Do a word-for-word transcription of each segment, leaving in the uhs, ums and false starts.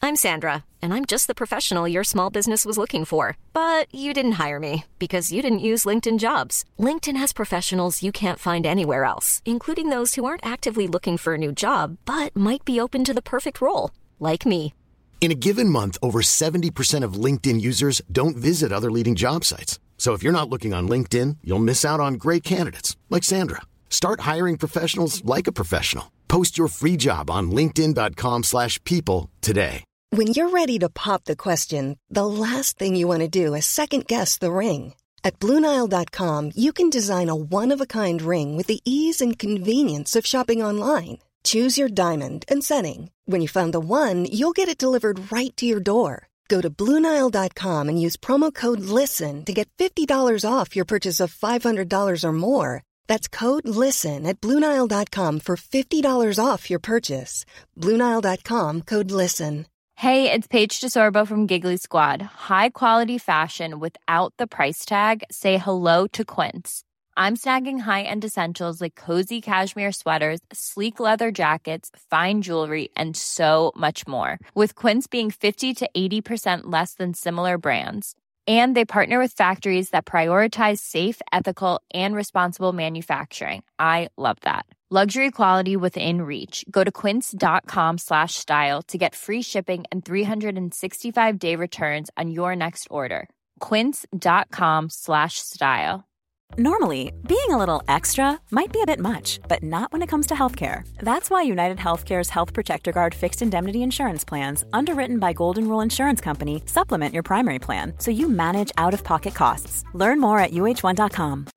I'm Sandra, and I'm just the professional your small business was looking for. But you didn't hire me because you didn't use LinkedIn Jobs. LinkedIn has professionals you can't find anywhere else, including those who aren't actively looking for a new job, but might be open to the perfect role, like me. In a given month, over seventy percent of LinkedIn users don't visit other leading job sites. So if you're not looking on LinkedIn, you'll miss out on great candidates like Sandra. Start hiring professionals like a professional. Post your free job on linkedin dot com slash people today. When you're ready to pop the question, the last thing you want to do is second-guess the ring. At Blue Nile dot com, you can design a one-of-a-kind ring with the ease and convenience of shopping online. Choose your diamond and setting. When you find the one, you'll get it delivered right to your door. Go to Blue Nile dot com and use promo code LISTEN to get fifty dollars off your purchase of five hundred dollars or more. That's code LISTEN at Blue Nile dot com for fifty dollars off your purchase. Blue Nile dot com, code LISTEN. Hey, it's Paige DeSorbo from Giggly Squad. High quality fashion without the price tag. Say hello to Quince. I'm snagging high-end essentials like cozy cashmere sweaters, sleek leather jackets, fine jewelry, and so much more. With Quince being fifty to eighty percent less than similar brands. And they partner with factories that prioritize safe, ethical, and responsible manufacturing. I love that. Luxury quality within reach. Go to quince.com slash style to get free shipping and three sixty-five day returns on your next order. Quince.com slash style. Normally, being a little extra might be a bit much, but not when it comes to healthcare. That's why United Healthcare's Health Protector Guard fixed indemnity insurance plans, underwritten by Golden Rule Insurance Company, supplement your primary plan so you manage out-of-pocket costs. Learn more at U H one dot com.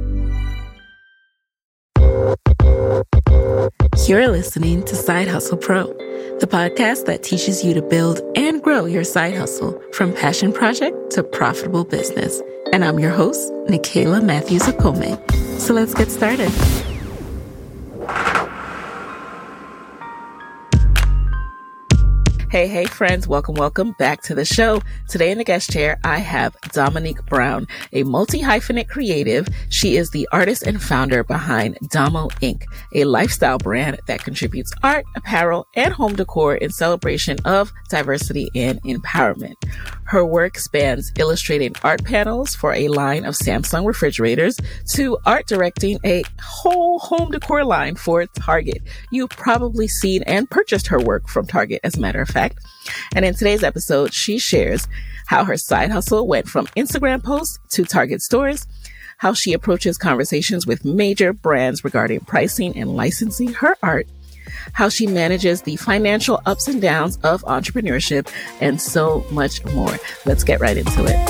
You're listening to Side Hustle Pro, the podcast that teaches you to build and grow your side hustle from passion project to profitable business. And I'm your host, Nicaila Matthews Okome. So let's get started. Hey, hey, friends. Welcome, welcome back to the show. Today in the guest chair, I have Dominique Brown, a multi-hyphenate creative. She is the artist and founder behind Domo Incorporated, a lifestyle brand that contributes art, apparel, and home decor in celebration of diversity and empowerment. Her work spans illustrating art panels for a line of Samsung refrigerators to art directing a whole home decor line for Target. You've probably seen and purchased her work from Target, as a matter of fact. And in today's episode, she shares how her side hustle went from Instagram posts to Target stores, how she approaches conversations with major brands regarding pricing and licensing her art, how she manages the financial ups and downs of entrepreneurship, and so much more. Let's get right into it.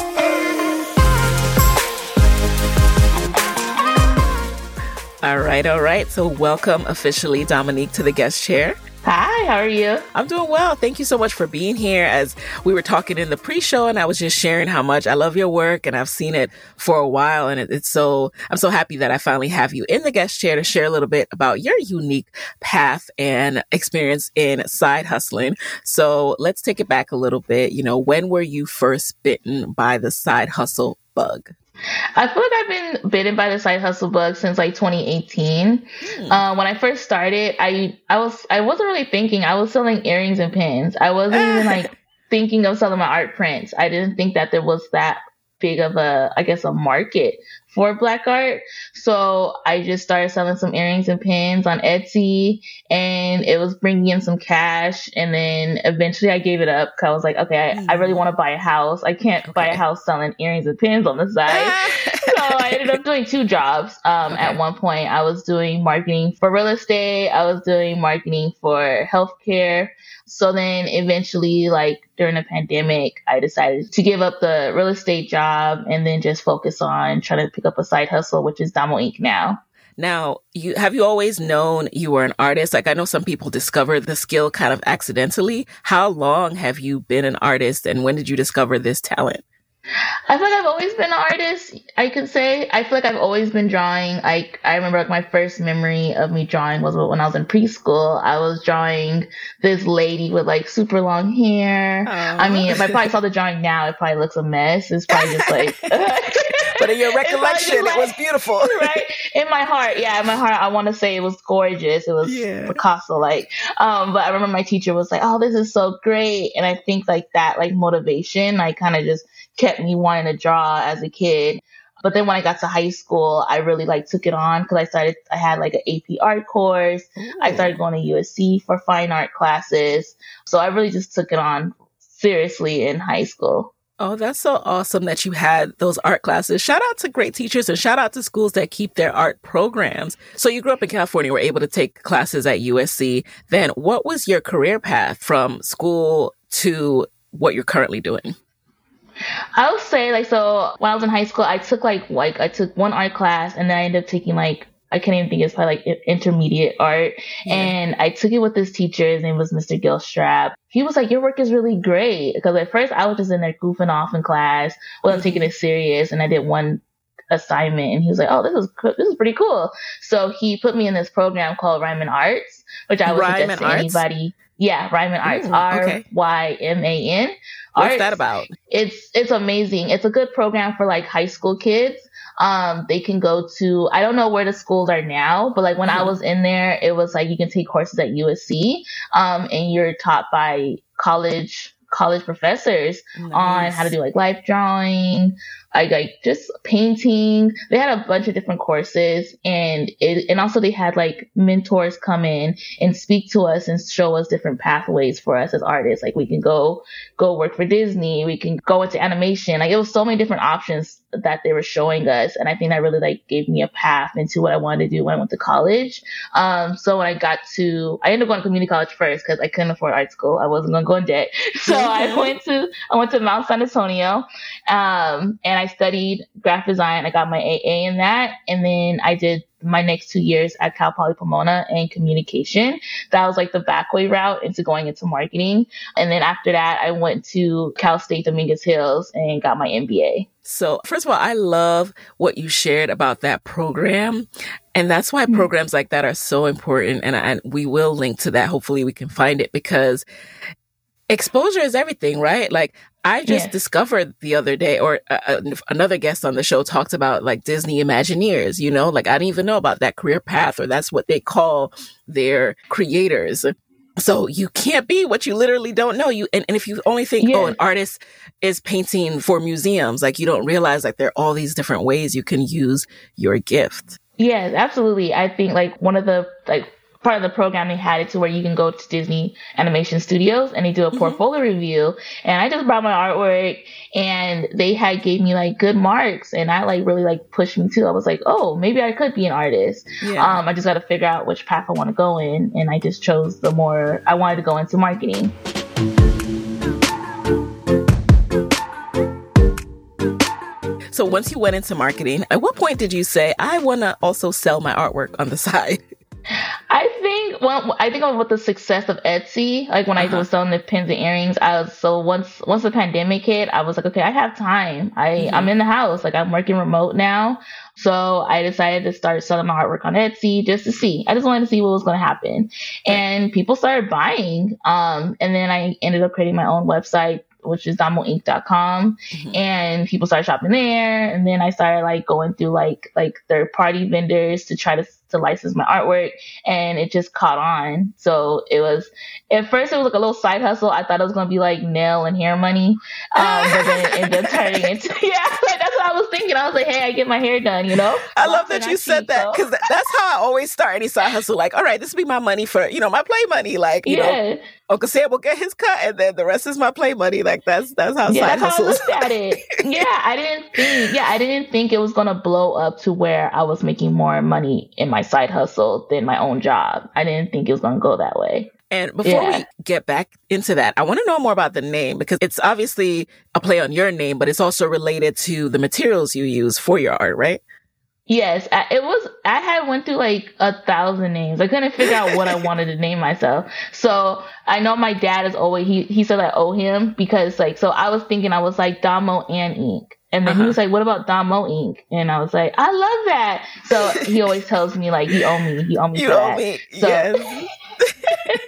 All right, all right. So welcome officially, Dominique, to the guest chair. Hi, how are you? I'm doing well. Thank you so much for being here. As we were talking in the pre-show, and I was just sharing how much I love your work, and I've seen it for a while, and it, it's so, I'm so happy that I finally have you in the guest chair to share a little bit about your unique path and experience in side hustling. So let's take it back a little bit. You know, when were you first bitten by the side hustle bug? I feel like I've been bitten by the side hustle bug since like twenty eighteen. Hmm. Uh, when I first started, I I was I wasn't really thinking. I was selling earrings and pins. I wasn't even like thinking of selling my art prints. I didn't think that there was that big of a, I guess, a market for Black art. So I just started selling some earrings and pins on Etsy, and it was bringing in some cash. And then eventually I gave it up because I was like, okay, I, I really want to buy a house. I can't okay. buy a house selling earrings and pins on the side. So I ended up doing two jobs. Um, okay. At one point I was doing marketing for real estate. I was doing marketing for healthcare. So then eventually, like during the pandemic, I decided to give up the real estate job and then just focus on trying to pick up a side hustle, which is Domo Incorporated now. Now, you have you always known you were an artist? Like, I know some people discover the skill kind of accidentally. How long have you been an artist, and when did you discover this talent? I feel like I've always been an artist, I could say. I feel like I've always been drawing. Like, I remember like my first memory of me drawing was when I was in preschool. I was drawing this lady with like super long hair. Aww. I mean, if I probably saw the drawing now, it probably looks a mess. It's probably just like... But in your recollection, like, it was beautiful. Right? In my heart, yeah, in my heart, I want to say it was gorgeous. It was yeah. Picasso-like. Um, but I remember my teacher was like, oh, this is so great. And I think like that, like motivation, like kind of just kept me wanting to draw as a kid. But then when I got to high school, I really like took it on because I started, I had like an A P art course. Ooh. I started going to U S C for fine art classes. So I really just took it on seriously in high school. Oh, that's so awesome that you had those art classes. Shout out to great teachers and shout out to schools that keep their art programs. So you grew up in California, were able to take classes at U S C. Then what was your career path from school to what you're currently doing? I would say like, so when I was in high school, I took like, like I took one art class and then I ended up taking like, I can't even think it's probably like intermediate art. Yeah. And I took it with this teacher. His name was Mister Gilstrap. He was like, your work is really great. Because at first I was just in there goofing off in class, wasn't taking it serious. And I did one assignment and he was like, oh, this is, this is pretty cool. So he put me in this program called Ryman Arts, which I would Ryman suggest to Arts? anybody. Yeah, Ryman Arts, Ooh, R okay. Y M A N. What's Arts. that about? It's it's amazing. It's a good program for like high school kids. Um, they can go to, I don't know where the schools are now, but like when mm-hmm. I was in there, it was like you can take courses at U S C, um, and you're taught by college college professors nice. On how to do like life drawing, like, like just painting. They had a bunch of different courses, and it, and also they had like mentors come in and speak to us and show us different pathways for us as artists. Like we can go, go work for Disney. We can go into animation. Like it was so many different options that they were showing us. And I think that really like gave me a path into what I wanted to do when I went to college. Um, so when I got to, I ended up going to community college first because I couldn't afford art school. I wasn't going to go in debt. So I went to, I went to Mount San Antonio, um, and I studied graphic design. I got my A A in that. And then I did my next two years at Cal Poly Pomona in communication. That was like the back way route into going into marketing. And then after that, I went to Cal State Dominguez Hills and got my M B A. So first of all, I love what you shared about that program. And that's why mm-hmm. programs like that are so important. And, I, and we will link to that. Hopefully we can find it because exposure is everything, right? Like I just yeah. discovered the other day, or uh, another guest on the show talked about like Disney Imagineers, you know, like I didn't even know about that career path, or that's what they call their creators. So you can't be what you literally don't know. You and, and if you only think, yeah. oh, an artist is painting for museums, like you don't realize like there are all these different ways you can use your gift. Yes, absolutely. I think like one of the like part of the program they had it to where you can go to Disney Animation Studios and they do a mm-hmm. portfolio review. And I just brought my artwork and they had gave me like good marks, and I like really like pushed me too. I was like, oh, maybe I could be an artist. Yeah. Um, I just got to figure out which path I want to go in. And I just chose the more, I wanted to go into marketing. So once you went into marketing, at what point did you say, I want to also sell my artwork on the side? I think well, I think with the success of Etsy, like when uh-huh. I was selling the pins and earrings, I was so once once the pandemic hit, I was like, okay, I have time. I mm-hmm. I'm in the house, like I'm working remote now, so I decided to start selling my artwork on Etsy just to see. I just wanted to see what was going to happen, and people started buying. Um, and then I ended up creating my own website, which is damo ink dot com, mm-hmm. and people started shopping there. And then I started like going through like like third party vendors to try to to license my artwork, and it just caught on. So it was, at first it was like a little side hustle. I thought it was going to be like nail and hair money. Um, but then it ended up turning into, yeah, like that's what I was thinking. I was like, hey, I get my hair done, you know? I love that you said that, because that's how I always start any side hustle. Like, all right, this will be my money for, you know, my play money. Like, you yeah. know, Uncle Sam will get his cut, and then the rest is my play money. Like that's that's how yeah, side that's hustles. How I looked at it. Yeah, I didn't think. Yeah, I didn't think it was gonna blow up to where I was making more money in my side hustle than my own job. I didn't think it was gonna go that way. And before yeah. we get back into that, I want to know more about the name, because it's obviously a play on your name, but it's also related to the materials you use for your art, right? Yes, I, it was, I had went through like a thousand names. I couldn't figure out what I wanted to name myself. So I know my dad is always, he, he said I owe him, because like, so I was thinking I was like Damo and Ink. And then uh-huh. he was like, what about Damo Ink? And I was like, I love that. So he always tells me like, you owe me, you owe me you for owe that. me, so, yes.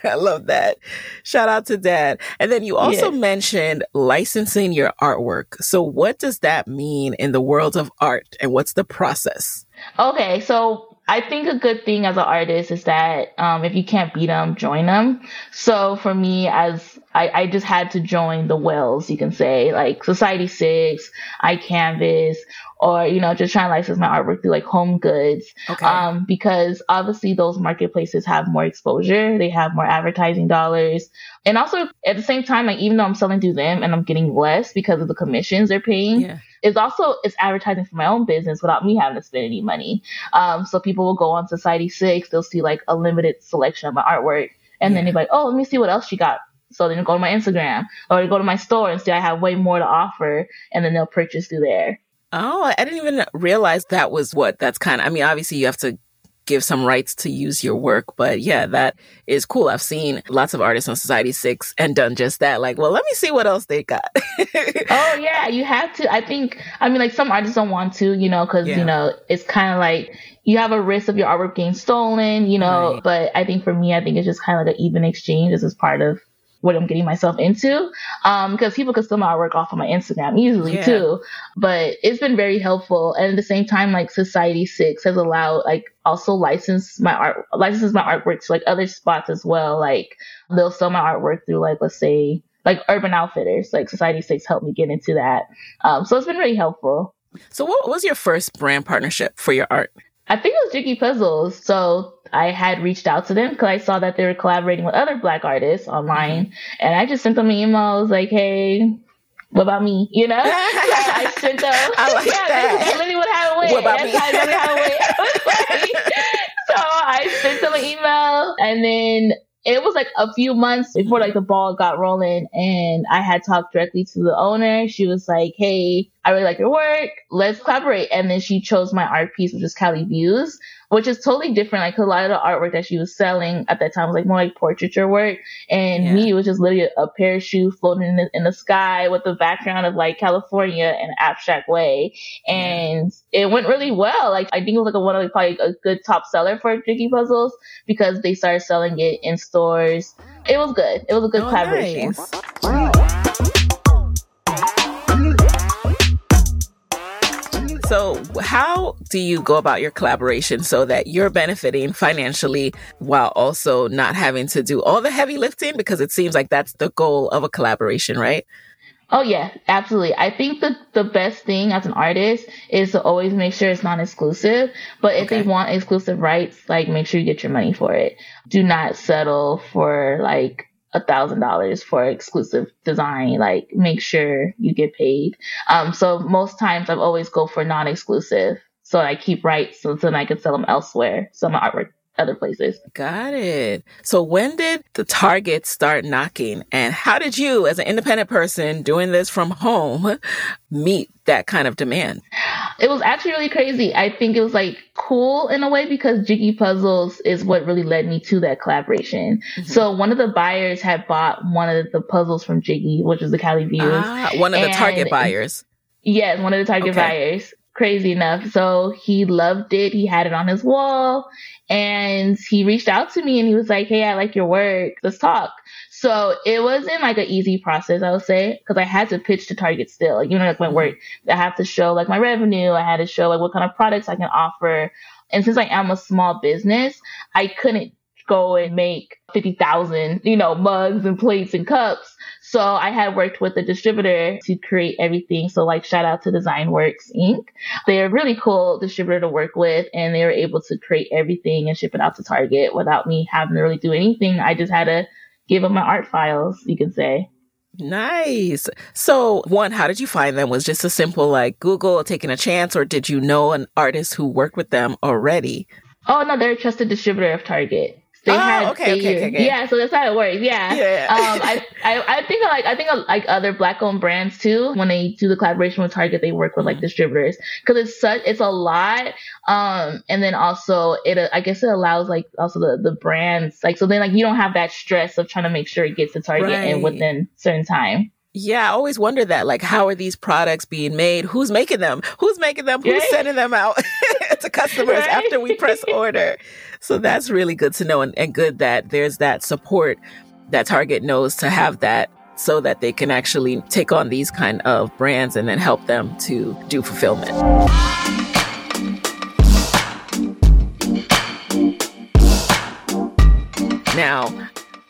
I love that. Shout out to Dad. And then you also Yeah. mentioned licensing your artwork. So what does that mean in the world of art and what's the process? Okay, so I think a good thing as an artist is that um, if you can't beat them, join them. So for me, as I, I just had to join the whales, you can say, like Society six, iCanvas, or, you know, just trying to license my artwork through like Home Goods. Okay. Um, because obviously those marketplaces have more exposure. They have more advertising dollars. And also at the same time, like even though I'm selling through them and I'm getting less because of the commissions they're paying, Yeah. it's also, it's advertising for my own business without me having to spend any money. Um, so people will go on Society six, they'll see like a limited selection of my artwork. And Yeah. then they're like, oh, let me see what else you got. So then they go to my Instagram or they go to my store and see I have way more to offer. And then they'll purchase through there. Oh, I didn't even realize that was what that's kind of, I mean, obviously you have to give some rights to use your work, but yeah, that is cool. I've seen lots of artists on Society six and done just that. Like, well, let me see what else they got. Oh yeah, you have to. I think, I mean, like some artists don't want to, you know, cause Yeah. you know, it's kind of like you have a risk of your artwork getting stolen, you know, Right. but I think for me, I think it's just kind of like an even exchange. This is part of what I'm getting myself into. Um, because people can steal my artwork off of my Instagram easily Yeah. too. But it's been very helpful. And at the same time, like Society six has allowed like also license my art, licenses my artwork to like other spots as well. Like they'll sell my artwork through like, let's say like Urban Outfitters, like Society six helped me get into that. Um, so it's been really helpful. So what was your first brand partnership for your art? I think it was Jiggy Puzzles. So I had reached out to them because I saw that they were collaborating with other Black artists online. And I just sent them an email. I was like, hey, what about me? You know? So I sent them. I like yeah, that. that's literally what I went. What about That's me? how I really how it went. So I sent them an email and then it was like a few months before like the ball got rolling and I had talked directly to the owner. She was like, hey, I really like your work. Let's collaborate. And then she chose my art piece, which is Cali Views, which is totally different. Like a lot of the artwork that she was selling at that time was like more like portraiture work. And Yeah. me, it was just literally a parachute floating in the, in the sky with the background of like California in an abstract way. And it went really well. Like I think it was like a, one of like probably a good top seller for Jiggy Puzzles because they started selling it in stores. It was good. It was a good Oh, collaboration. nice. So how do you go about your collaboration so that you're benefiting financially while also not having to do all the heavy lifting? Because it seems like that's the goal of a collaboration, right? Oh yeah, absolutely. I think the the best thing as an artist is to always make sure it's non-exclusive. But if Okay. they want exclusive rights, like make sure you get your money for it. Do not settle for like a thousand dollars for exclusive design. Like make sure you get paid. Um, so most times I've always go for non-exclusive. So I keep rights so then I can sell them elsewhere. Sell my artwork other places. Got it. So when did the target start knocking? And how did you, as an independent person doing this from home, meet that kind of demand? It was actually really crazy. I think it was like cool in a way because Jiggy Puzzles is what really led me to that collaboration. Mm-hmm. So one of the buyers had bought one of the puzzles from Jiggy, which was the Cali Views. Ah, one of the And- target buyers. Yes, one of the target Okay. buyers. Crazy enough. So he loved it. He had it on his wall and he reached out to me and he was like, hey, I like your work. Let's talk. So it wasn't like an easy process, I would say, because I had to pitch to Target still. Like, you know, like my work, I have to show like my revenue. I had to show like what kind of products I can offer. And since I am a small business, I couldn't go and make fifty thousand, you know, mugs and plates and cups. So I had worked with a distributor to create everything. So like shout out to Designworks Incorporated. They're a really cool distributor to work with and they were able to create everything and ship it out to Target without me having to really do anything. I just had to give them my art files, you can say. Nice. So one, how did you find them? Was just a simple like Google taking a chance, or did you know an artist who worked with them already? Oh no, they're a trusted distributor of Target. They Oh, had okay, they, okay, okay, okay. Yeah, so that's how it works. Yeah. Yeah. um, I, I, I think of like I think of like other Black-owned brands too. When they do the collaboration with Target, they work with like distributors because it's such it's a lot. Um, and then also it I guess it allows like also the the brands like so then like you don't have that stress of trying to make sure it gets to Target Right. and within certain time. Yeah, I always wonder that. Like, how are these products being made? Who's making them? Who's making them? Who's Right. sending them out? to customers Right? after we press order. So that's really good to know, and, and good that there's that support that Target knows to have that so that they can actually take on these kind of brands and then help them to do fulfillment. Now,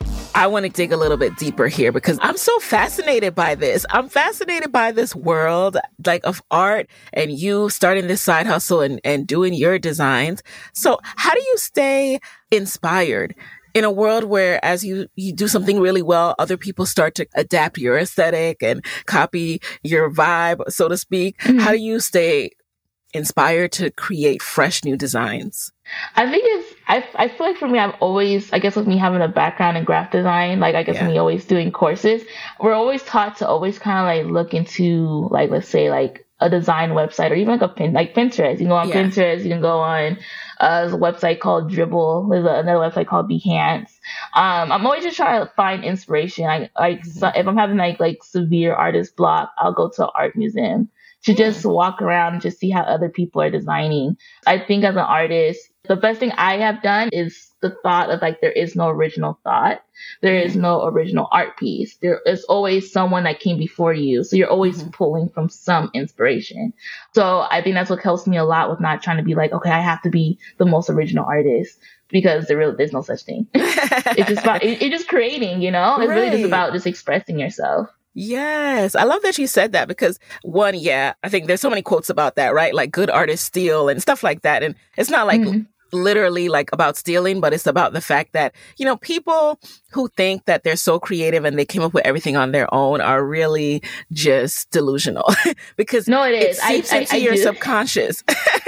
I want to dig a little bit deeper here because I'm so fascinated by this. I'm fascinated by this world like of art and you starting this side hustle and, and doing your designs. So how do you stay inspired in a world where as you, you do something really well, other people start to adapt your aesthetic and copy your vibe, so to speak? Mm-hmm. How do you stay inspired to create fresh new designs? I think it's, I, I feel like for me, I've always, I guess with me having a background in graphic design, like I guess yeah. me always doing courses, we're always taught to always kind of like look into like, let's say like a design website or even like a pin, like Pinterest. You can go on yeah. Pinterest, you can go on uh, there's a website called Dribbble. There's a, another website called Behance. Um, I'm always just trying to find inspiration. I, like so if I'm having like like severe artist block, I'll go to an art museum to just walk around and just see how other people are designing. I think as an artist, the best thing I have done is the thought of like, there is no original thought. There is no original art piece. There is always someone that came before you. So you're always mm-hmm. pulling from some inspiration. So I think that's what helps me a lot with not trying to be like, okay, I have to be the most original artist, because there really, there's no such thing. It's just about, it, it's just creating, you know, it's right. really just about just expressing yourself. Yes. I love that you said that because one, yeah, I think there's so many quotes about that, right? Like good artists steal and stuff like that. And it's not like mm-hmm. literally like about stealing, but it's about the fact that, you know, people who think that they're so creative and they came up with everything on their own are really just delusional because no, it is. It seeps I, into I, I your do. subconscious.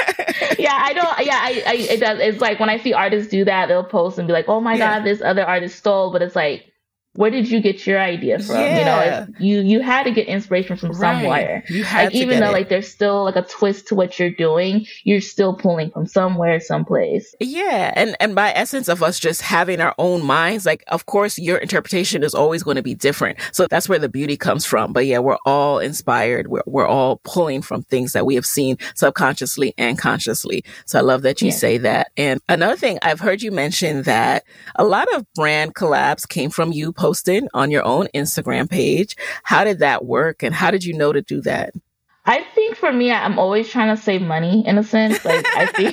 yeah, I don't. Yeah, I, I, it does. It's like when I see artists do that, they'll post and be like, oh my yeah. God, this other artist stole. But it's like, where did you get your idea from? Yeah. You know, it's, you you had to get inspiration from right. somewhere. You had like to even get though it. like there's still like a twist to what you're doing, you're still pulling from somewhere, someplace. Yeah, and and by essence of us just having our own minds, like of course your interpretation is always going to be different. So that's where the beauty comes from. But yeah, we're all inspired. We're we're all pulling from things that we have seen subconsciously and consciously. So I love that you yeah. say that. And another thing, I've heard you mention that a lot of brand collabs came from you posting on your own Instagram page. How did that work? And how did you know to do that? I think for me, I'm always trying to save money in a sense. Like I think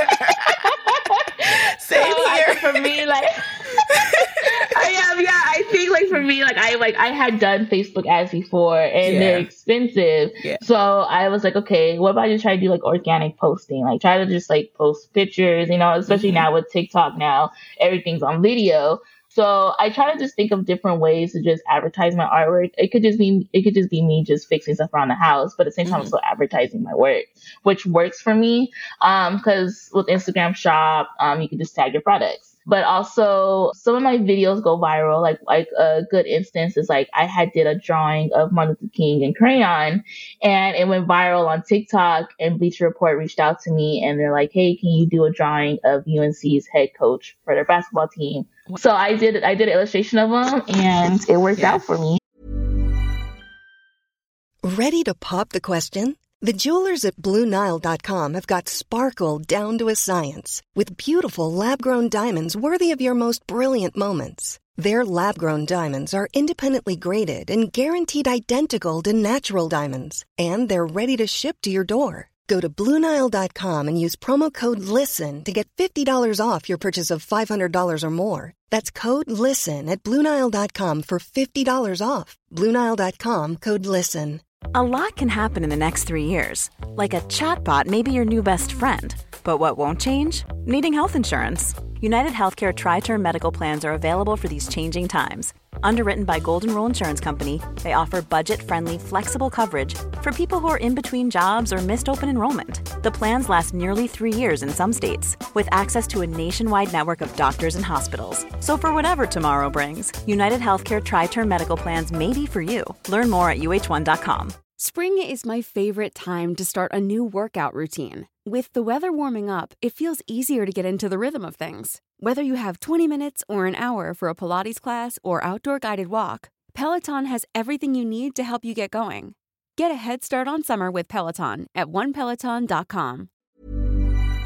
same so here. I, for me, like I am, yeah, I think like for me, like I like I had done Facebook ads before and yeah. they're expensive. Yeah. So I was like, okay, what about I just try to do like organic posting? Like try to just like post pictures, you know, especially mm-hmm. now with TikTok now, everything's on video. So I try to just think of different ways to just advertise my artwork. It could just be, it could just be me just fixing stuff around the house, but at the same time, mm-hmm. I'm still advertising my work, which works for me. Um, cause with Instagram Shop, um, you can just tag your products. But also some of my videos go viral. Like, like a good instance is like I had did a drawing of Martin Luther King in crayon and it went viral on TikTok, and Bleacher Report reached out to me and they're like, hey, can you do a drawing of U N C's head coach for their basketball team? So I did, I did an illustration of them and it worked yeah. out for me. Ready to pop the question? The jewelers at Blue Nile dot com have got sparkle down to a science with beautiful lab-grown diamonds worthy of your most brilliant moments. Their lab-grown diamonds are independently graded and guaranteed identical to natural diamonds, and they're ready to ship to your door. Go to Blue Nile dot com and use promo code LISTEN to get fifty dollars off your purchase of five hundred dollars or more. That's code LISTEN at Blue Nile dot com for fifty dollars off. Blue Nile dot com, code LISTEN. A lot can happen in the next three years. Like a chatbot may be your new best friend. But what won't change? Needing health insurance. United Healthcare Tri-Term Medical Plans are available for these changing times. Underwritten by Golden Rule Insurance Company, they offer budget-friendly, flexible coverage for people who are in between jobs or missed open enrollment. The plans last nearly three years in some states, with access to a nationwide network of doctors and hospitals. So for whatever tomorrow brings, United Healthcare Tri-Term Medical Plans may be for you. Learn more at U H one dot com. Spring is my favorite time to start a new workout routine. With the weather warming up, it feels easier to get into the rhythm of things. Whether you have twenty minutes or an hour for a Pilates class or outdoor guided walk, Peloton has everything you need to help you get going. Get a head start on summer with Peloton at one peloton dot com.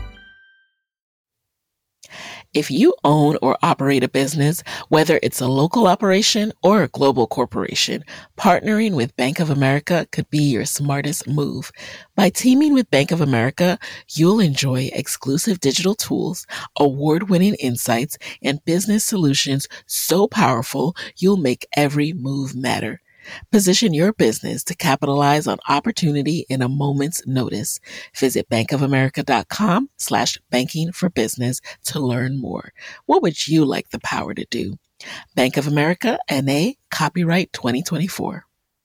If you own or operate a business, whether it's a local operation or a global corporation, partnering with Bank of America could be your smartest move. By teaming with Bank of America, you'll enjoy exclusive digital tools, award-winning insights, and business solutions so powerful you'll make every move matter. Position your business to capitalize on opportunity in a moment's notice. Visit bankofamerica.com slash banking for business to learn more. What would you like the power to do? Bank of America, N A, copyright twenty twenty-four.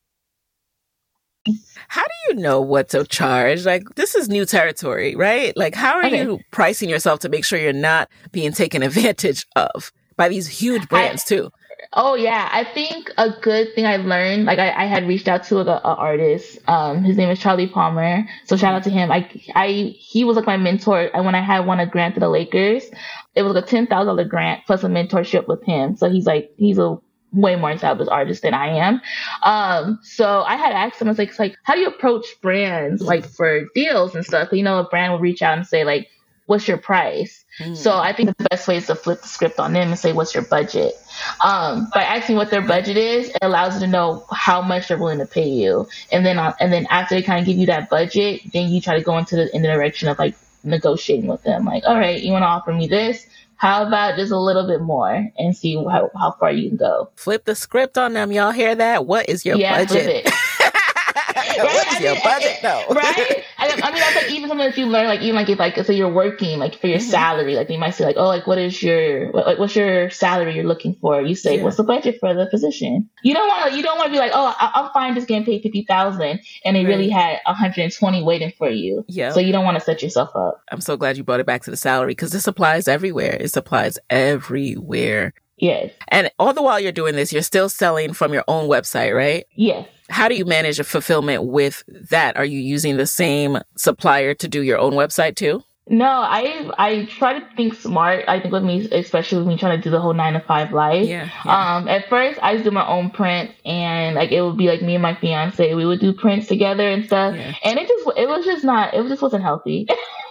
How do you know what to charge? Like, this is new territory, right? Like, how are okay. you pricing yourself to make sure you're not being taken advantage of by these huge brands I- too? Oh, yeah. I think a good thing I learned, like I, I had reached out to an artist. Um, his name is Charlie Palmer. So shout out to him. I, I, he was like my mentor. And when I had won a grant to the Lakers, it was like a ten thousand dollars grant plus a mentorship with him. So he's like, he's a way more established artist than I am. Um, so I had asked him, I was like, like, how do you approach brands like for deals and stuff? You know, a brand will reach out and say like, what's your price? Mm. So I think the best way is to flip the script on them and say, what's your budget? Um, by asking what their budget is, it allows you to know how much they're willing to pay you. And then, uh, and then after they kind of give you that budget, then you try to go into the, in the direction of like negotiating with them. Like, all right, you want to offer me this? How about just a little bit more and see how, how far you can go? Flip the script on them. Y'all hear that? What is your yeah, budget? Right? What's your budget though? Right? I, I mean, that's like even something that you learn, like even like if like so you're working like for your mm-hmm. salary, like you might say like, oh, like what is your what, what's your salary you're looking for? You say, yeah. what's the budget for the position? You don't want to you don't want to be like, oh, I, I'm fine just getting paid fifty thousand, and they right. really had one hundred twenty waiting for you. Yeah. So you don't want to set yourself up. I'm so glad you brought it back to the salary because this applies everywhere. It applies everywhere. Yes. And all the while you're doing this, you're still selling from your own website, right? Yes. How do you manage a fulfillment with that? Are you using the same supplier to do your own website too? No, I I try to think smart. I think with me, especially with me trying to do the whole nine to five life. Yeah, yeah. Um, at first, I used to do my own prints, and like it would be like me and my fiance, we would do prints together and stuff. Yeah. And it just it was just not it just wasn't healthy.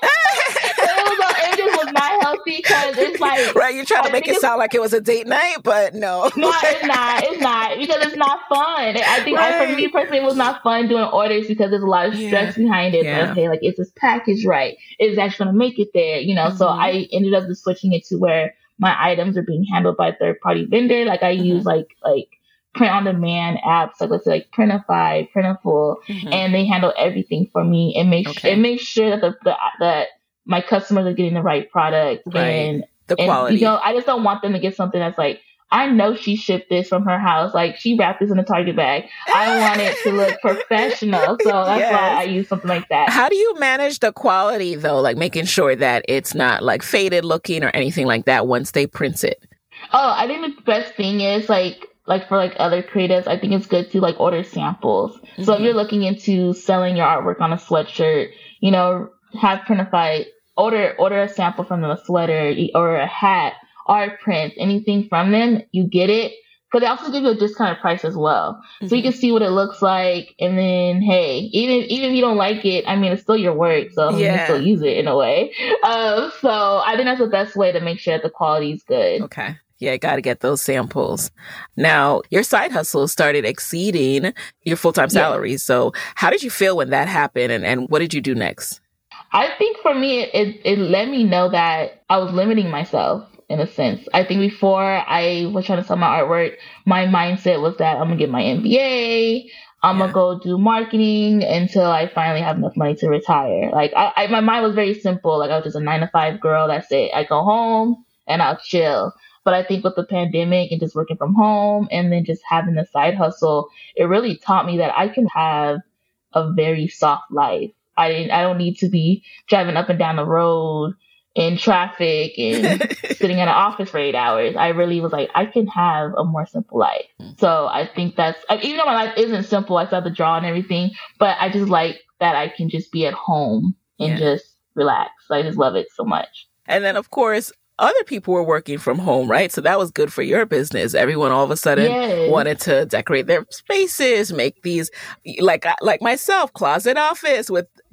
Not healthy because it's like right. You're trying to make it sound like it was a date night, but no, no, it's not. It's not because it's not fun. I think right. I, for me personally, it was not fun doing orders because there's a lot of stress yeah. behind it. Yeah. But, okay, like is this package right? Is it actually going to make it there? You know. Mm-hmm. So I ended up just switching it to where my items are being handled by a third party vendor. Like I mm-hmm. use like like print on demand apps, like let's say like Printify, Printful, mm-hmm. and they handle everything for me and make okay. and make sure that the, the that my customers are getting the right product right. and the quality. And, you know, I just don't want them to get something that's like, I know she shipped this from her house. Like she wrapped this in a Target bag. I want it to look professional. So that's yes. why I use something like that. How do you manage the quality though? Like making sure that it's not like faded looking or anything like that once they print it? Oh, I think the best thing is like, like for like other creatives, I think it's good to like order samples. Mm-hmm. So if you're looking into selling your artwork on a sweatshirt, you know, have Printify order order a sample from them, a sweater or a hat, art prints, anything from them, you get it. Because they also give you a discounted price as well. Mm-hmm. So you can see what it looks like. And then, hey, even even if you don't like it, I mean, it's still your work. So yeah. you can still use it in a way. Um, so I think that's the best way to make sure that the quality is good. Okay. Yeah, got to get those samples. Now, your side hustle started exceeding your full-time salary. Yeah. So how did you feel when that happened? And, and what did you do next? I think for me, it, it let me know that I was limiting myself in a sense. I think before I was trying to sell my artwork, my mindset was that I'm going to get my M B A. I'm yeah. going to go do marketing until I finally have enough money to retire. Like I, I, my mind was very simple. Like I was just a nine to five girl. That's it. I go home and I'll chill. But I think with the pandemic and just working from home and then just having the side hustle, it really taught me that I can have a very soft life. I didn't, I don't need to be driving up and down the road in traffic and sitting in an office for eight hours. I really was like, I can have a more simple life. So I think that's, even though my life isn't simple, I still have to draw and everything, but I just like that I can just be at home and yeah. just relax. I just love it so much. And then of course, other people were working from home, right? So that was good for your business. Everyone all of a sudden yes. wanted to decorate their spaces, make these, like like myself, closet office with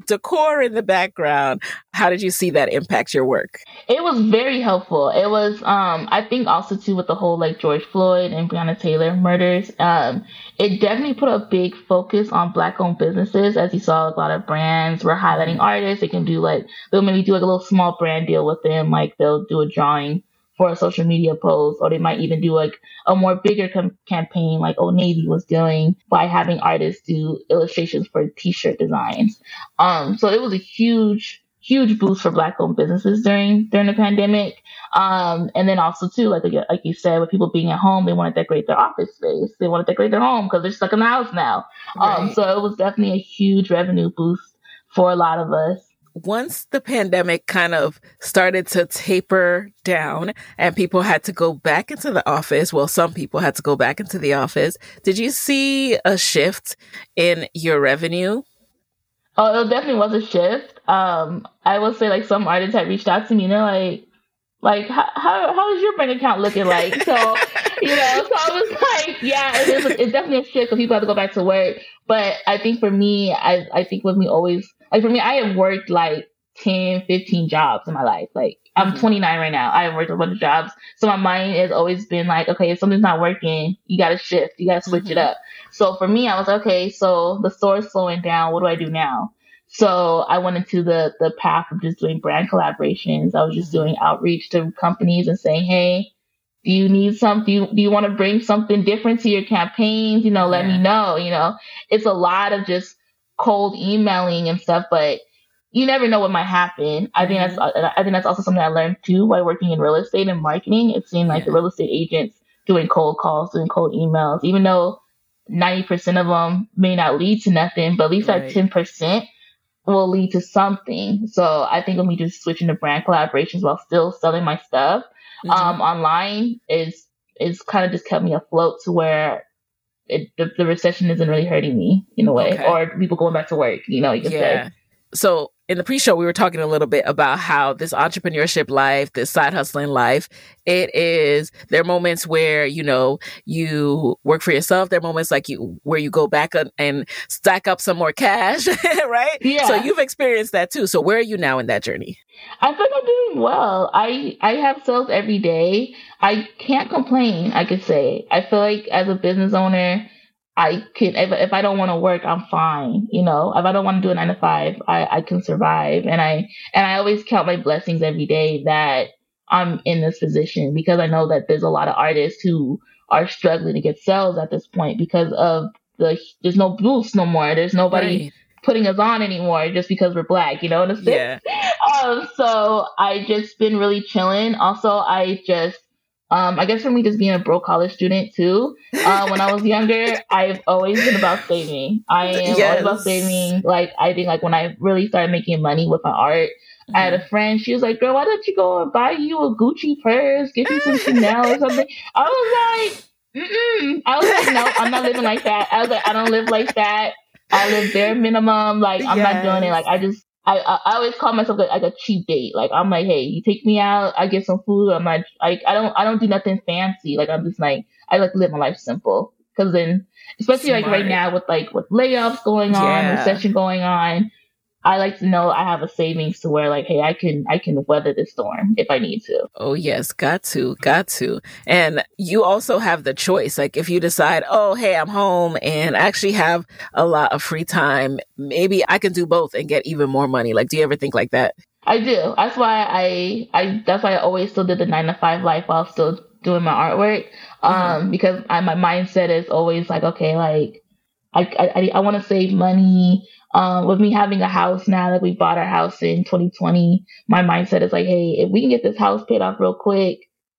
decor in the background. How did you see that impact your work? It was very helpful. It was, um, I think also too with the whole like George Floyd and Breonna Taylor murders, um, it definitely put a big focus on Black owned businesses. As you saw, a lot of brands were highlighting artists. They can do like, they'll maybe do like a little small brand deal with them. Like they'll do a drawing for a social media post, or they might even do like a more bigger com- campaign like Old Navy was doing by having artists do illustrations for t-shirt designs. Um, so it was a huge, huge boost for Black owned businesses during, during the pandemic. Um, and then also too, like, like you said, with people being at home, they want to decorate their office space. They want to decorate their home because they're stuck in the house now. Right. Um, so it was definitely a huge revenue boost for a lot of us. Once the pandemic kind of started to taper down and people had to go back into the office, well, some people had to go back into the office, did you see a shift in your revenue? Oh, it definitely was a shift. Um, I will say like some artists had reached out to me and they're like, like, how, how, how is your bank account looking like? So, you know, so I was like, yeah, it is, it's definitely a shift because people have to go back to work. But I think for me, I, I think with me always, like for me, I have worked like ten, fifteen jobs in my life. Like I'm mm-hmm. twenty-nine right now. I have worked a bunch of jobs. So my mind has always been like, okay, if something's not working, you got to shift. You got to switch mm-hmm. it up. So for me, I was like, okay, so the store's slowing down. What do I do now? So I went into the, the path of just doing brand collaborations. I was just doing outreach to companies and saying, hey, do you need something? Do you, do you want to bring something different to your campaigns? You know, let yeah. me know. You know, it's a lot of just cold emailing and stuff, but you never know what might happen. I think mm-hmm. that's I think that's also something I learned too by working in real estate and marketing. It seemed like yeah. the real estate agents doing cold calls, doing cold emails, even though ninety percent of them may not lead to nothing, but at least right. that ten percent will lead to something. So I think of me just switching to brand collaborations while still selling my stuff mm-hmm. um, online is is kind of just kept me afloat to where it, the, the recession isn't really hurting me in a way, okay. or people going back to work, you know, you can yeah. say. So in the pre-show, we were talking a little bit about how this entrepreneurship life, this side hustling life, it is, there are moments where, you know, you work for yourself. There are moments like you, where you go back and stack up some more cash, right? Yeah. So you've experienced that too. So where are you now in that journey? I feel like I'm doing well. I, I have sales every day. I can't complain, I could say. I feel like as a business owner, I can, if, if I don't want to work, I'm fine. You know, if I don't want to do a nine to five, I, I can survive. And I, and I always count my blessings every day that I'm in this position, because I know that there's a lot of artists who are struggling to get sales at this point because of the, there's no boost no more. There's nobody right. putting us on anymore just because we're Black, you know what I'm saying? Yeah. Um, so I just been really chilling. Also, I just, Um, I guess for me, just being a broke college student too, uh, when I was younger, I've always been about saving. I am yes. always about saving. Like, I think like when I really started making money with my art, mm-hmm. I had a friend, she was like, girl, why don't you go and buy you a Gucci purse, get you some Chanel or something? I was like, mm-mm. I was like, no, I'm not living like that. I was like, I don't live like that. I live bare minimum. Like, I'm yes. not doing it. Like, I just, I, I always call myself like, like a cheap date. Like, I'm like, hey, you take me out, I get some food. I'm like, I, I don't, I don't do nothing fancy. Like, I'm just like, I like to live my life simple. Cause then, especially Smart. like right now with like, with layoffs going on, yeah. recession going on, I like to know I have a savings to where like, hey, I can, I can weather the storm if I need to. Oh yes. Got to, got to. And you also have the choice. Like if you decide, oh, hey, I'm home and actually have a lot of free time, maybe I can do both and get even more money. Like, do you ever think like that? I do. That's why I, I, that's why I always still did the nine to five life while still doing my artwork. Um, mm-hmm. because I, my mindset is always like, okay, like I, I, I want to save money. Um, with me having a house now that we bought our house in twenty twenty, my mindset is like, hey, if we can get this house paid off real quick,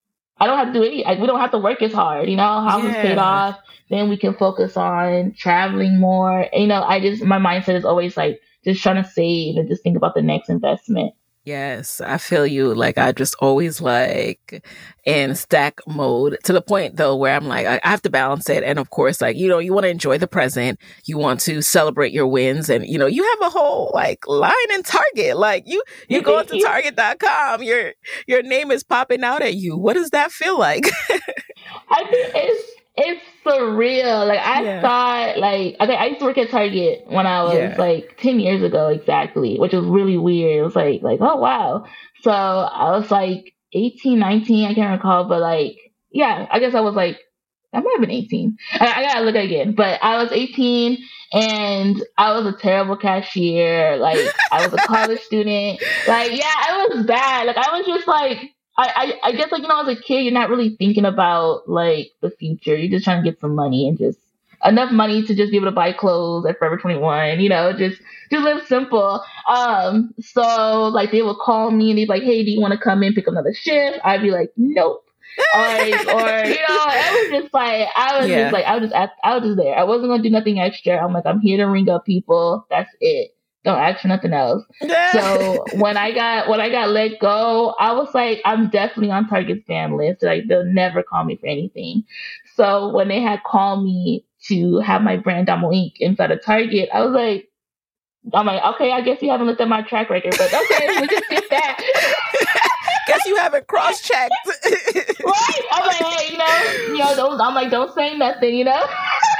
I don't have to do any, like, we don't have to work as hard, you know, house yeah. is paid off, then we can focus on traveling more. And, you know, I just, my mindset is always like, just trying to save and just think about the next investment. Yes, I feel you. Like, I just always like in stack mode, to the point though where I'm like, I have to balance it. And of course, like, you know, you want to enjoy the present. You want to celebrate your wins. And, you know, you have a whole like line in Target. Like you, you go into target dot com, your, your name is popping out at you. What does that feel like? I think it's, it's surreal. Like I Yeah. thought, like I, I used to work at Target when I was Yeah. like ten years ago exactly, which was really weird. It was like, like oh wow. So I was like eighteen, nineteen, I can't recall, but like yeah, I guess I was like I might have been eighteen. I, I gotta look again, but I was eighteen and I was a terrible cashier. Like I was a college student. Like yeah, I was bad. Like I was just like. I, I, I guess, like, you know, as a kid, you're not really thinking about, like, the future. You're just trying to get some money and just enough money to just be able to buy clothes at Forever twenty-one, you know, just, just live simple. Um, so, like, they would call me and they'd be like, hey, do you want to come in, pick up another shift? I'd be like, nope. or, or, you know, I was just like, I was Yeah. just like, I was just, at, I was just there. I wasn't going to do nothing extra. I'm like, I'm here to ring up people. That's it. Don't ask for nothing else. So when I got when I got let go, I was like, I'm definitely on Target's ban list. Like they'll never call me for anything. So when they had called me to have my brand Damo Incorporated inside of Target, I was like, I'm like, okay, I guess you haven't looked at my track record, but okay, we just skip that. Guess you haven't cross-checked. Right? I'm like, hey, you know, you know, don't, I'm like, don't say nothing, you know.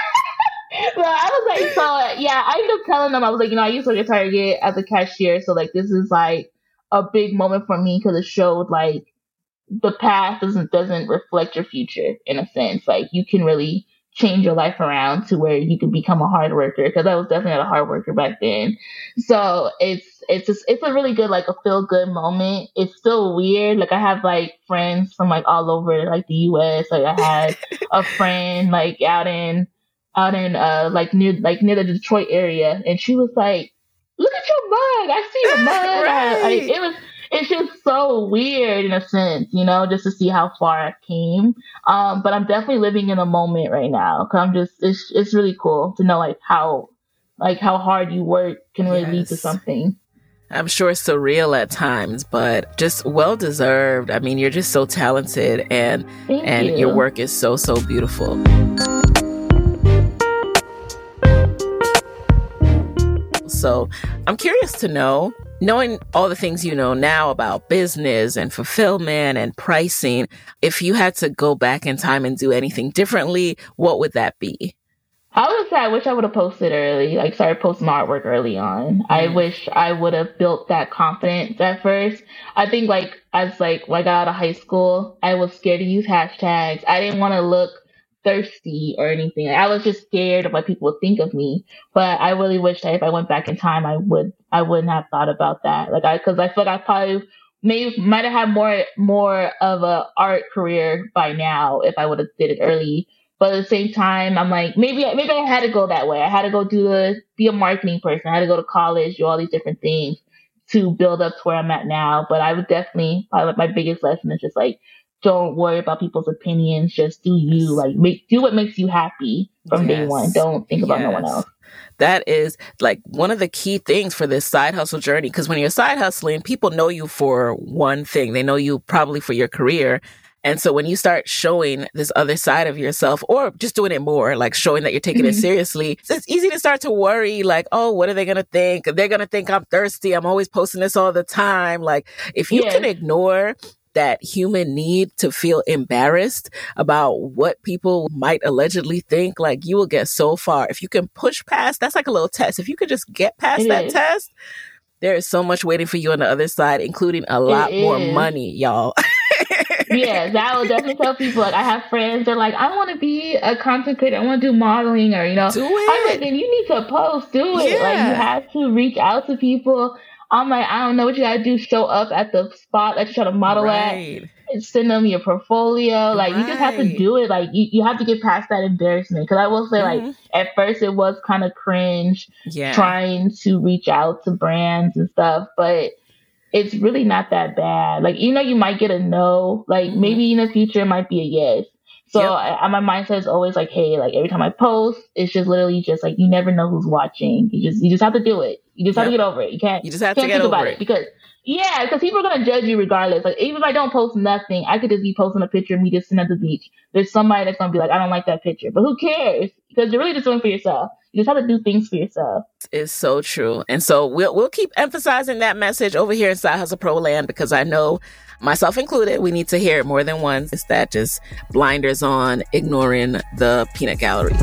So I was like, so yeah, I ended up telling them, I was like, you know, I used to work at Target as a cashier, so like this is like a big moment for me because it showed like the past doesn't doesn't reflect your future in a sense. Like you can really change your life around to where you can become a hard worker because I was definitely not a hard worker back then. So it's it's just, it's a really good like a feel good moment. It's still weird. Like I have like friends from like all over like the U S. Like I had a friend like out in. out in uh like near like near the Detroit area, and she was like, look at your mug, I see your mug. Right. Like, it was it's just so weird in a sense, you know, just to see how far I came. Um but I'm definitely living in the moment right now because I'm just it's it's really cool to know like how like how hard you work can really lead to Yes. something. I'm sure surreal at times, but just well deserved. I mean, you're just so talented, and Thank and you. your work is so so beautiful. So I'm curious to know, knowing all the things you know now about business and fulfillment and pricing, if you had to go back in time and do anything differently, what would that be? I would say I wish I would have posted early, like started posting my artwork early on. Mm. I wish I would have built that confidence at first. I think like as like when I got out of high school, I was scared to use hashtags. I didn't want to look thirsty or anything. I was just scared of what people would think of me. But I really wish that if I went back in time, I would I wouldn't have thought about that. Like I because I feel like I probably maybe might have had more more of a art career by now if I would have did it early. But at the same time, I'm like, maybe maybe I had to go that way. I had to go do a, be a marketing person. I had to go to college, do all these different things to build up to where I'm at now. But I would definitely, probably like my biggest lesson is just like, don't worry about people's opinions. Just do you. Like, make do what makes you happy from Yes. day one. Don't think about Yes. no one else. That is like one of the key things for this side hustle journey. Because when you're side hustling, people know you for one thing. They know you probably for your career. And so when you start showing this other side of yourself, or just doing it more, like showing that you're taking Mm-hmm. it seriously, it's easy to start to worry, like, oh, what are they going to think? They're going to think I'm thirsty. I'm always posting this all the time. Like, if you Yes. can ignore that human need to feel embarrassed about what people might allegedly think, like, you will get so far. If you can push past, that's like a little test. If you could just get past It that is. test, there is so much waiting for you on the other side, including a lot more is. money, y'all. Yes, I will definitely tell people. Like, I have friends. They're like, I want to be a content creator. I want to do modeling, or you know, Do I'm it. like, then you need to post. Do it. Like, Yeah. you have to reach out to people. I'm like, I don't know what you gotta do. Show up at the spot that you're trying to model Right. at. And send them your portfolio. Like, you just have to Right. do it. Like, you, you have to get past that embarrassment. Because I will say, Mhm. like, at first it was kind of cringe Yeah. trying to reach out to brands and stuff, but it's really not that bad. Like, you know, you might get a no. Like, Mhm. maybe in the future it might be a yes. So Yep. I, my mindset is always like, hey, like every time I post, it's just literally just like, you never know who's watching. You just you just have to do it. You just have Yep. to get over it. You can't You just have to can't get think about over it it. because yeah, because people are gonna judge you regardless. Like, even if I don't post nothing, I could just be posting a picture of me just sitting at the beach. There's somebody that's gonna be like, I don't like that picture, but who cares? Because you're really just doing it for yourself. You just have to do things for yourself. Is so true. And so we'll we'll keep emphasizing that message over here in Side Hustle Pro Land, because I know myself included, we need to hear it more than once. Is that just blinders on, ignoring the peanut gallery?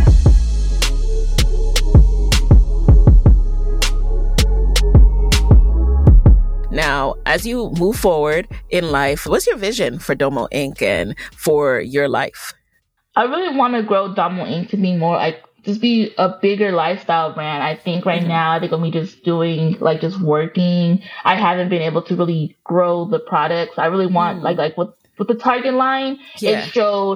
Now, as you move forward in life, what's your vision for Domo Incorporated and for your life? I really want to grow Domo Incorporated to be more like, just be a bigger lifestyle brand. I think right mm-hmm. now, I think I'm just doing, like, just working. I haven't been able to really grow the products. I really want, mm. like, like with, with the Target line, yeah. it showed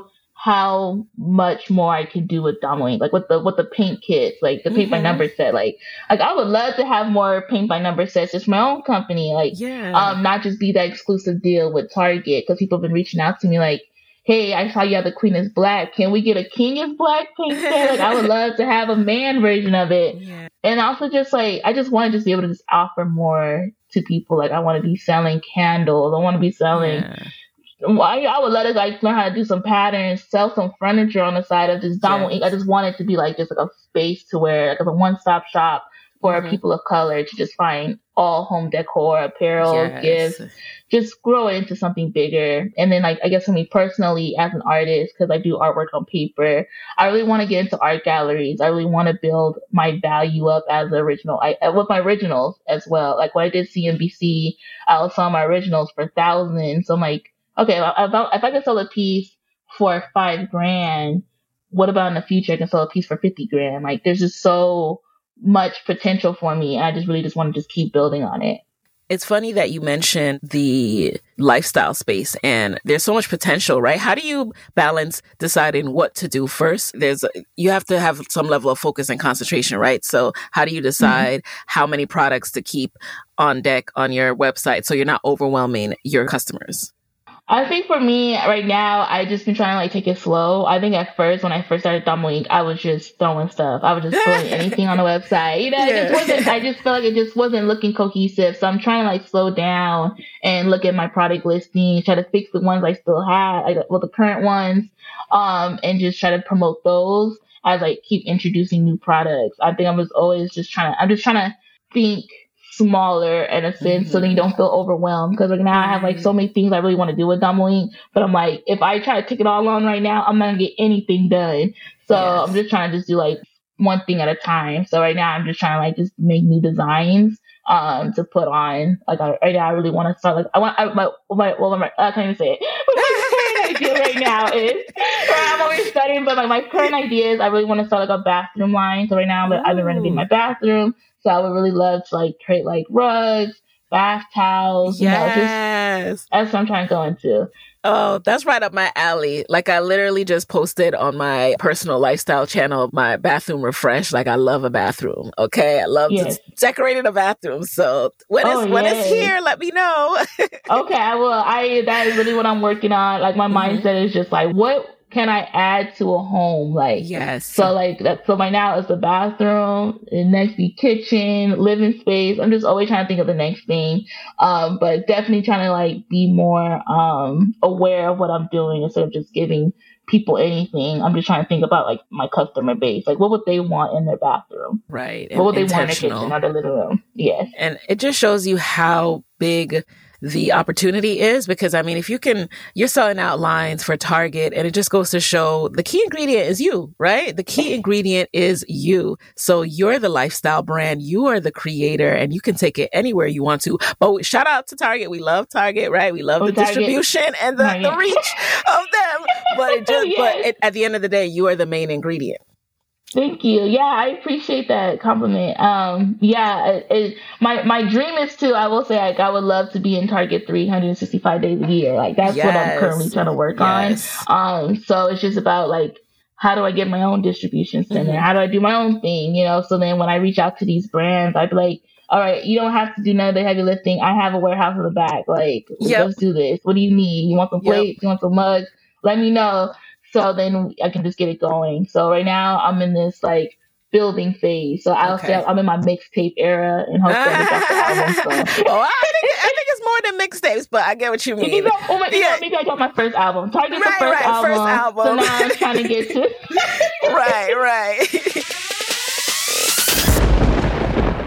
how much more I could do with Domo Incorporated. Like, with the with the paint kits, like, the paint mm-hmm. by number set. Like, like, I would love to have more paint by number sets, just my own company. Like, yeah. um, not just be that exclusive deal with Target, because people have been reaching out to me, like, hey, I saw you have the Queen is Black. Can we get a King is Black paint set? Like, I would love to have a man version of it. Yeah. And also just like, I just want to just be able to just offer more to people. Like, I want to be selling candles. I want to be selling. Yeah. I, I would let us like learn how to do some patterns, sell some furniture on the side of this Domo yes. Incorporated. I just want it to be like just like a space to where like a one-stop shop for mm-hmm. people of color to just find all home decor, apparel, yes. gifts, just grow it into something bigger. And then, like, I guess for me personally, as an artist, because I do artwork on paper, I really want to get into art galleries. I really want to build my value up as an original, I, with my originals as well. Like, when I did C N B C, I was selling my originals for thousands. So I'm like, okay, if I, if I can sell a piece for five grand, what about in the future I can sell a piece for fifty grand? Like, there's just so much potential for me. I just really just want to just keep building on it. It's funny that you mentioned the lifestyle space and there's so much potential, right? How do you balance deciding what to do first? There's, you have to have some level of focus and concentration, right? So how do you decide mm-hmm. how many products to keep on deck on your website so you're not overwhelming your customers? I think for me right now, I just been trying to like take it slow. I think at first, when I first started Domo Incorporated, I was just throwing stuff. I was just throwing anything on the website. You know, yeah. it just wasn't, I just felt like it just wasn't looking cohesive. So I'm trying to like slow down and look at my product listings, try to fix the ones I still had, like well, the current ones, um, and just try to promote those as I keep introducing new products. I think I was always just trying to, I'm just trying to think smaller in a sense, mm-hmm. so then you don't feel overwhelmed. Because like now I have like so many things I really want to do with Domo Incorporated, but I'm like, if I try to take it all on right now, I'm not gonna get anything done. So yes. I'm just trying to just do like one thing at a time. So right now I'm just trying to like just make new designs um to put on. Like I, right now I really want to start like I want I, my my well my, I can't even say it. But my current idea right now is right, I'm always studying, but like my current idea is I really want to start like a bathroom line. So right now I'm, I've been renovating my bathroom. So I would really love to like create like rugs, bath towels. Yes. You know, just, that's what I'm trying to go into. Oh, that's right up my alley. Like I literally just posted on my personal lifestyle channel, my bathroom refresh. Like I love a bathroom. Okay. I love yes. decorating a bathroom. So when, oh, it's, when it's here, let me know. Okay. I will. I, that is really what I'm working on. Like my mm-hmm. mindset is just like, what can I add to a home? Like, yes. So like that. So by now it's the bathroom, the next be kitchen, living space. I'm just always trying to think of the next thing. Um, but definitely trying to like be more um aware of what I'm doing instead of just giving people anything. I'm just trying to think about like my customer base. Like what would they want in their bathroom? Right. What would they want in their kitchen or their living room? Yes. And it just shows you how big the opportunity is, because I mean, if you can, you're selling out lines for Target, and it just goes to show the key ingredient is you, right? The key ingredient is you. So you're the lifestyle brand, you are the creator, and you can take it anywhere you want to. But shout out to Target. We love Target, right? We love oh, the Target. distribution and the, the reach of them. But it just, yes. but it, at the end of the day, you are the main ingredient. Thank you. Yeah, I appreciate that compliment. Um, yeah, it, it, my my dream is to, I will say, like, I would love to be in Target three hundred sixty-five days a year. Like, that's yes. what I'm currently trying to work yes. on. Um, so it's just about, like, how do I get my own distribution center? Mm-hmm. How do I do my own thing? You know, so then when I reach out to these brands, I'd be like, all right, you don't have to do none of the heavy lifting. I have a warehouse in the back. Like, yep. let's do this. What do you need? You want some plates? Yep. You want some mugs? Let me know. So then I can just get it going. So right now I'm in this like building phase. So I'll okay. say I'm in my mixtape era and hopefully I get the album. So. Oh, I think I think it's more than mixtapes, but I get what you mean. You know, oh my, yeah. Maybe I got my first album. Target right, the first, right, album, first album. So now I'm trying to get to. Right, right.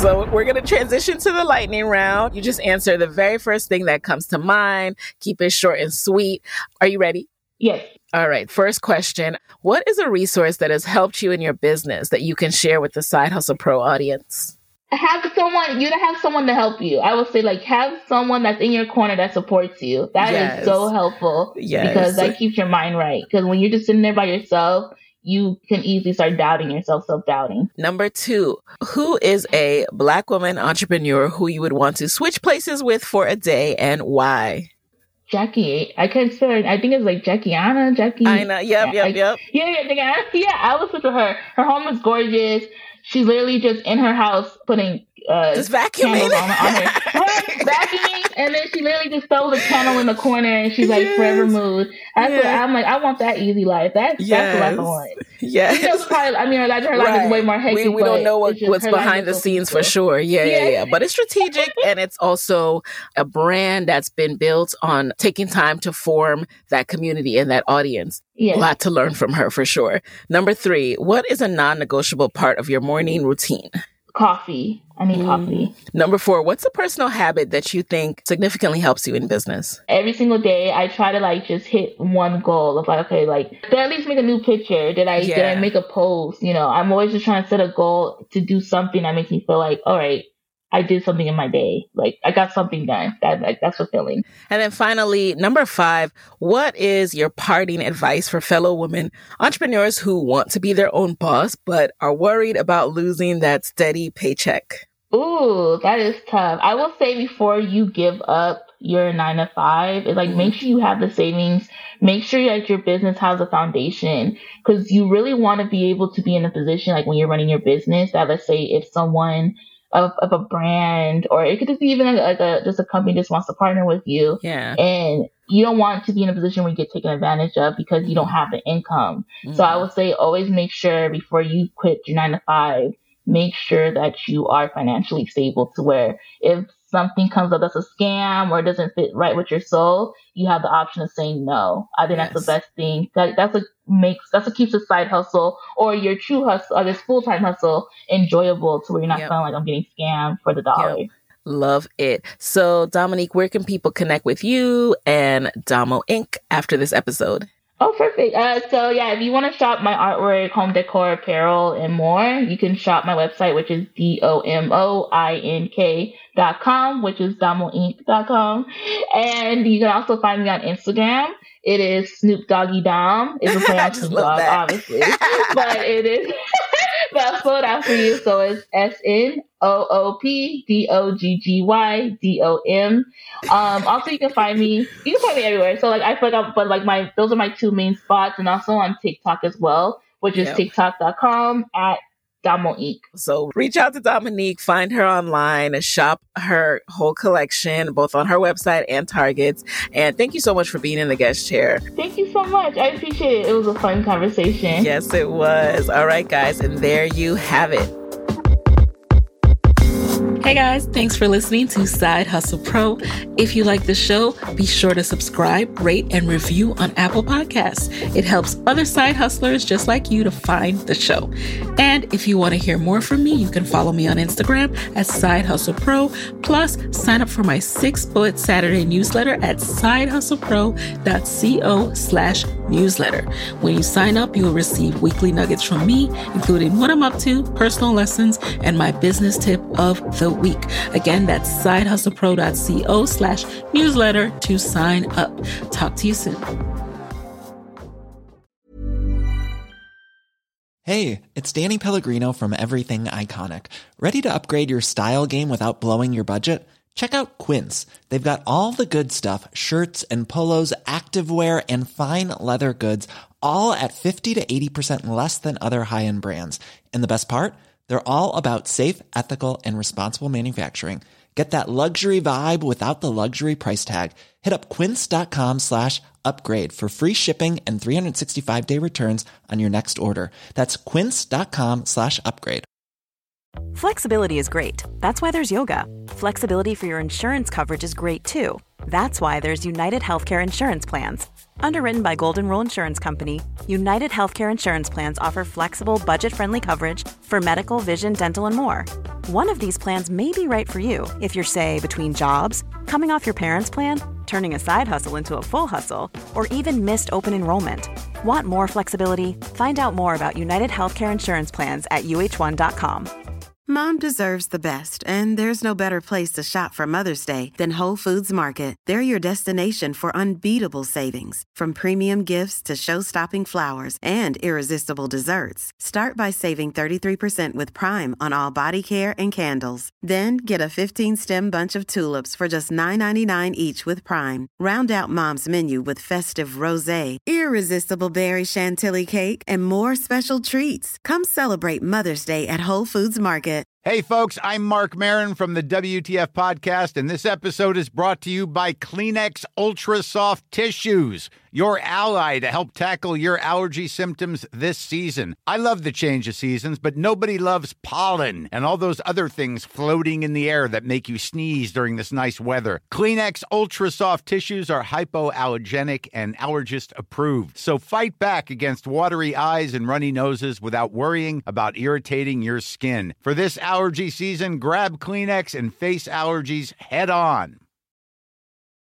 So we're going to transition to the lightning round. You just answer the very first thing that comes to mind. Keep it short and sweet. Are you ready? Yes. All right. First question. What is a resource that has helped you in your business that you can share with the Side Hustle Pro audience? Have someone, you to have someone to help you. I would say, like, have someone that's in your corner that supports you. That yes. is so helpful. Yes. Because that keeps your mind right. Because when you're just sitting there by yourself, you can easily start doubting yourself, self-doubting. Number two, who is a Black woman entrepreneur who you would want to switch places with for a day and why? Jackie. I can't say, I think it's like Jackie Anna, Jackie. I know. Yep, yep, like, yep. Yeah, yeah, Jackie, yeah, I was with her. Her home is gorgeous. She's literally just in her house putting uh, just vacuuming on, on her. Right, vacuuming, and then she literally just throws a candle in the corner, and she's like, yes. forever mood. That's yeah. what I'm like. I want that easy life. That's yes. that's the life I want. Yes. You know, probably, I mean, her life, her life right. is way more hectic. We, we don't know what, what's behind the scenes for sure. Yeah, yeah, yeah, yeah. But it's strategic, and it's also a brand that's been built on taking time to form that community and that audience. Yes. A lot to learn from her for sure. Number three, what is a non-negotiable part of your morning routine? Coffee. I need mm. coffee. Number four, what's a personal habit that you think significantly helps you in business? Every single day, I try to like just hit one goal of like, okay, like did I at least make a new picture? Did I yeah. did I make a post? You know, I'm always just trying to set a goal to do something that makes me feel like, all right, I did something in my day. Like I got something done. That like that's fulfilling. And then finally, number five, what is your parting advice for fellow women entrepreneurs who want to be their own boss but are worried about losing that steady paycheck? Ooh, that is tough. I will say before you give up your nine to five, is like mm-hmm. make sure you have the savings. Make sure that your business has a foundation, because you really want to be able to be in a position like when you're running your business that, let's say, if someone Of, of a brand, or it could just be even like a just a company just wants to partner with you. Yeah. And you don't want to be in a position where you get taken advantage of because you don't have the income. Mm-hmm. So I would say always make sure before you quit your nine to five, make sure that you are financially stable to where if something comes up that's a scam or doesn't fit right with your soul, you have the option of saying no. I think yes. that's the best thing. That that's what makes that's what keeps the side hustle or your true hustle or this full time hustle enjoyable to where you're not yep. feeling like I'm getting scammed for the dollar. Yep. Love it. So Dominique, where can people connect with you and Domo Incorporated after this episode? Oh, perfect. Uh, so yeah, if you want to shop my artwork, home decor, apparel, and more, you can shop my website, which is D O M O I N K dot com, which is domo inc dot com. And you can also find me on Instagram. It is Snoop Doggy Dom. It's a play on Snoop Dogg, obviously. But it is, but I'll spell it out for you. So it's S N O O P D O G G Y D O M. Um, also, you can find me, you can find me everywhere. So, like, I feel like, I'm, but like, my, those are my two main spots. And also on TikTok as well, which is yep. tiktok dot com at Domo Incorporated. So reach out to Dominique, find her online, shop her whole collection, both on her website and Targets. And thank you so much for being in the guest chair. Thank you so much. I appreciate it. It was a fun conversation. Yes, it was. All right, guys. And there you have it. Hey guys, thanks for listening to Side Hustle Pro. If you like the show, be sure to subscribe, rate, and review on Apple Podcasts. It helps other side hustlers just like you to find the show. And if you want to hear more from me, you can follow me on Instagram at Side Hustle Pro. Plus, sign up for my six bullet Saturday newsletter at sidehustlepro.co slash newsletter. When you sign up, you will receive weekly nuggets from me, including what I'm up to, personal lessons, and my business tip of the week. Again, that's sidehustlepro.co slash newsletter to sign up. Talk to you soon. Hey, it's Danny Pellegrino from Everything Iconic. Ready to upgrade your style game without blowing your budget? Check out Quince. They've got all the good stuff, shirts and polos, activewear, and fine leather goods, all at fifty to eighty percent less than other high-end brands. And the best part? They're all about safe, ethical, and responsible manufacturing. Get that luxury vibe without the luxury price tag. Hit up quince.com slash upgrade for free shipping and three sixty-five day returns on your next order. That's quince.com slash upgrade. Flexibility is great. That's why there's yoga. Flexibility for your insurance coverage is great too. That's why there's United Healthcare Insurance Plans. Underwritten by Golden Rule Insurance Company, United Healthcare Insurance Plans offer flexible, budget-friendly coverage for medical, vision, dental, and more. One of these plans may be right for you if you're, say, between jobs, coming off your parents' plan, turning a side hustle into a full hustle, or even missed open enrollment. Want more flexibility? Find out more about United Healthcare Insurance Plans at U H one dot com. Mom deserves the best, and there's no better place to shop for Mother's Day than Whole Foods Market. They're your destination for unbeatable savings, from premium gifts to show-stopping flowers and irresistible desserts. Start by saving thirty-three percent with Prime on all body care and candles. Then get a fifteen-stem bunch of tulips for just nine ninety-nine each with Prime. Round out Mom's menu with festive rosé, irresistible berry chantilly cake, and more special treats. Come celebrate Mother's Day at Whole Foods Market. Hey, folks, I'm Mark Maron from the W T F Podcast, and this episode is brought to you by Kleenex Ultra Soft Tissues, your ally to help tackle your allergy symptoms this season. I love the change of seasons, but nobody loves pollen and all those other things floating in the air that make you sneeze during this nice weather. Kleenex Ultra Soft Tissues are hypoallergenic and allergist approved, so fight back against watery eyes and runny noses without worrying about irritating your skin. For this allergy season, grab Kleenex and face allergies head on.